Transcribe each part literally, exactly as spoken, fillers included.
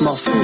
complètement fou.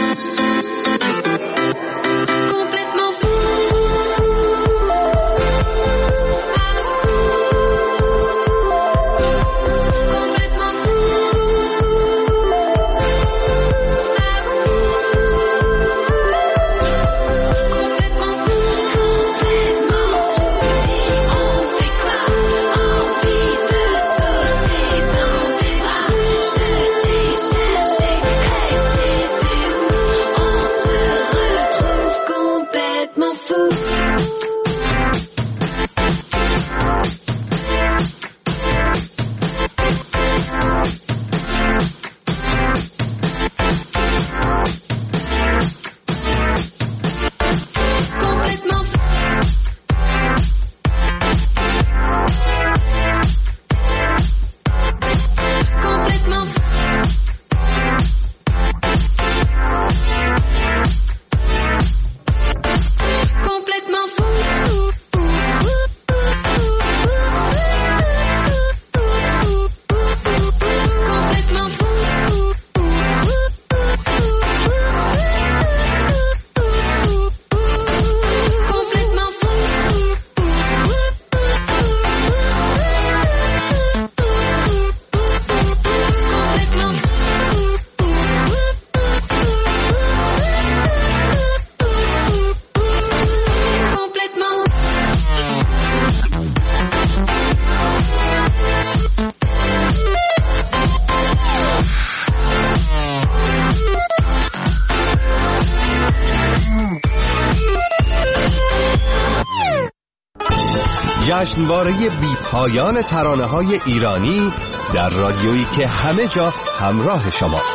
جشنواره بی پایان ترانه‌های ایرانی در رادیویی که همه جا همراه شماست.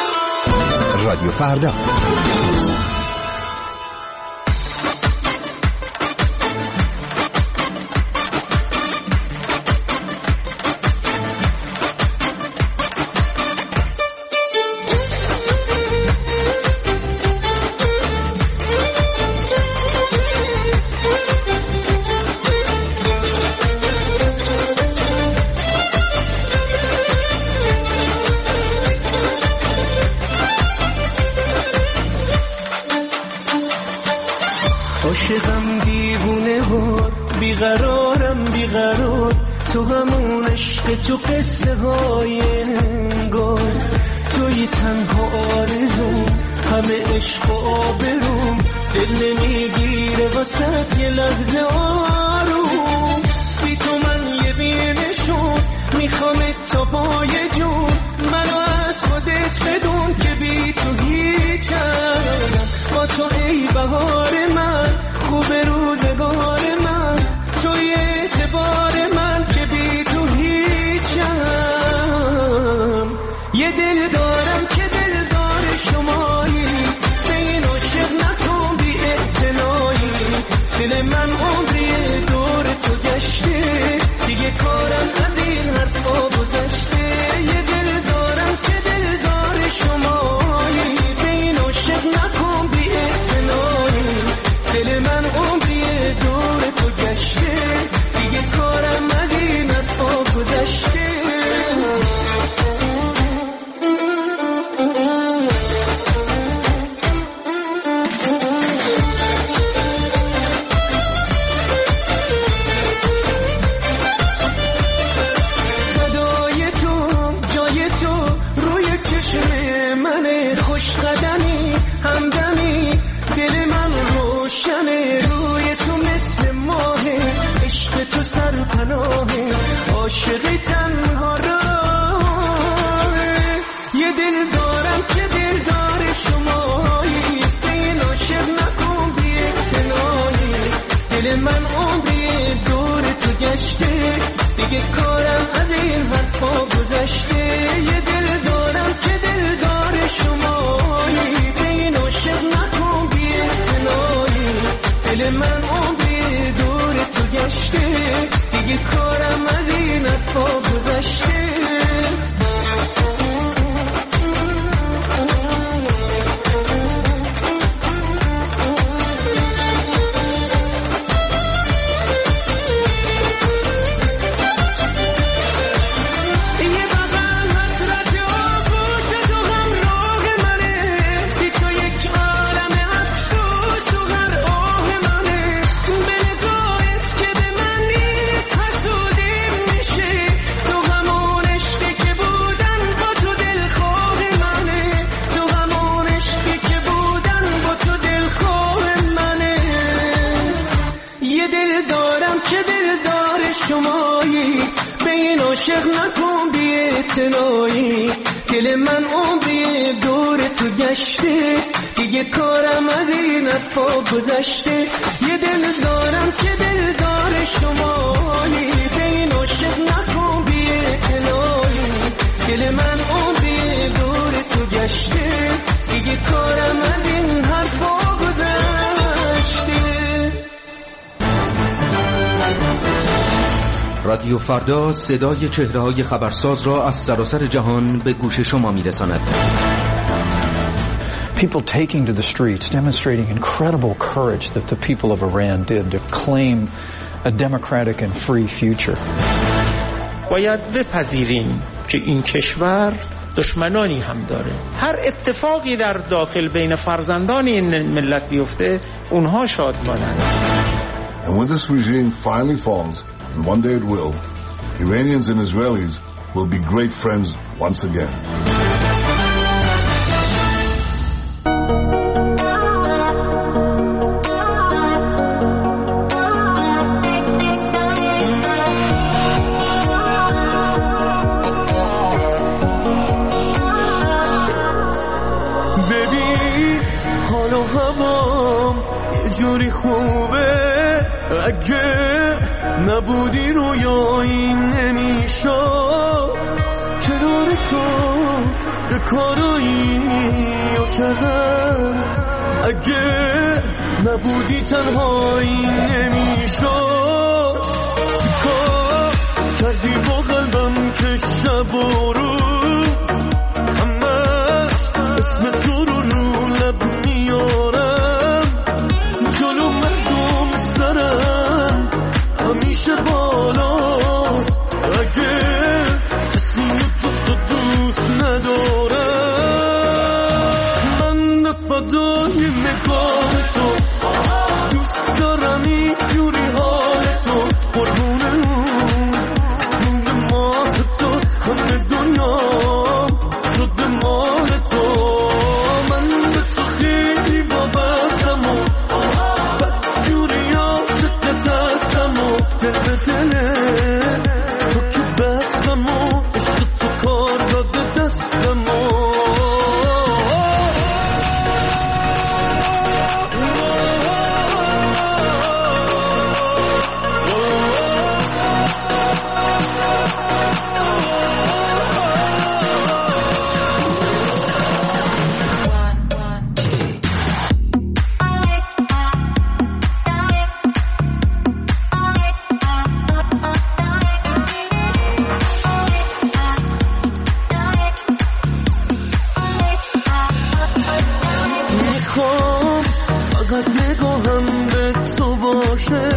رادیو فردا. عاشقم دیوونه ها بیقرارم بیقرار تو همون عشق تو قصه های انگار توی تنها آرزوم همه عشق و آبروم دل نمیگیره واسه یه لحظه آروم بی تو من یه بینشون میخوام تا پای جون منو از خودت بدون که بی تو هیچم با تو ای بهار من خوب روزگار من توی اعتبار من که بی تو هیچم یه دل دارم که دل دار شمایی به این عاشق نکن بی اعتنایی دل من عمری دور تو گشته دیگه کارم از این حرفا گذشته یه دل دارم که دل دار شمایی به این عاشق نکن بی اعتنایی دل من عمری دور تو گشته دیگه کارم از این حرفا گذشته صدای تو جای تو روی چشم منه خوش قدمی همدمی دل من روشنه روی تو مثل ماهه عشق تو سرپناهه عاشقی تنها راهه یه دل دارم که دل دار شمایی به این عاشق نکن بی اعتنایی دل من عمری دور تو گشته دیگه کارم از این حرفا گذشته یه دل دارم که دل دار شمایی به این عاشق نکن بی اعتنایی دل من عمری دور تو گشته دیگه کارم از این حرفا گذشته یه بغل حسرت آغوش تو هم راه منه عاشق نکن بی اعتنایی، دل من عمری دور تو گشته، دیگه کارم از این حرفا گذشته. یه دل دارم که دل دار شمایی، به این عاشق نکن بی اعتنایی، دل من عمری دور تو گشته، دیگه کارم از این حرفا گذشته. رادیو فردا صدای چهره‌های خبرساز را از سراسر جهان به گوش شما می‌رساند. People taking to the streets, demonstrating incredible courage that the people of Iran did to claim a democratic and free future. باید بپذیریم که این کشور دشمنانی هم داره. هر اتفاقی در داخل بین فرزندان این ملت بیفته اونها شادمانند. And when this regime finally falls, and one day it will, Iranians and Israelis will be great friends once again. ببین حالا هوام یه جوری خوبه، اگه نبودی رویایی نمیشد، کنار تو یه کارایی رو کردم، اگه نبودی تنهایی نمیشد. چیکار کردی با قلبم که شب و روز همش اسم تو رو رو لب میارم، جلو مردم سرم همیشه بالاست، اگه کسی دوست و دوست ندارم. من فدای نگاه تو، دوست دارم اینجوری حال تو، قربون اون نون ماه تو، همه دنیام شده مال تو. من به تو خیلی وابستم و بدجوری عاشقت هستم و دل به دله تو که بستم و عشق تو کار داده دستم و میخوام فقط نگاهم به تو باشه،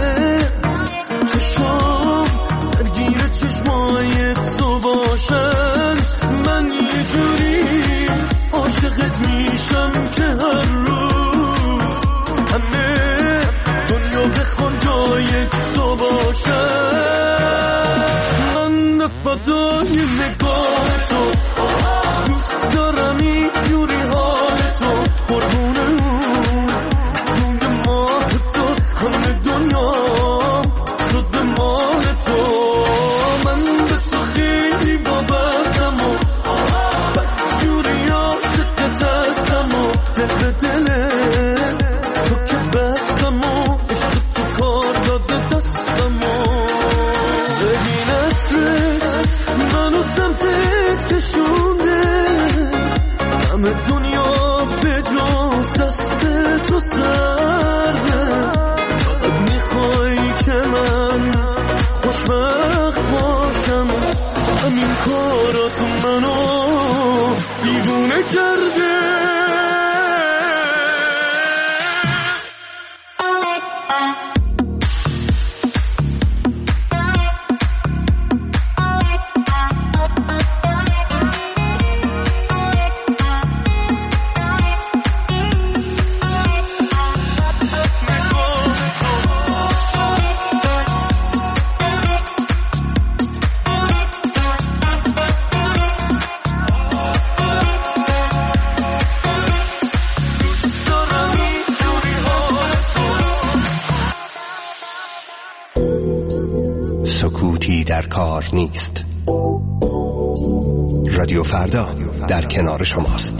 چشام درگیر چشمای تو باشن، من یه جوری عاشقت میشم که هر روز همه دنیا بخوان جای تو باشن. من فدای نگاه تو، دوست دارم اینجوری حال تو، قربون اون نون ماه تو، همه دنیا شده مال تو. من به تو خیلی وابستم و بدجوری عاشقت هستم و دل به دله تو که بستم و عشق تو کار داده دستم و ببین عطرت منو سمتت کشونده، همه دنیا به جز دست تو سرده، فقط میخوای که من خوشبخت باشم، همین کارات منو دیوونه کرده. سکوتی در کار نیست، رادیو فردا در کنار شماست.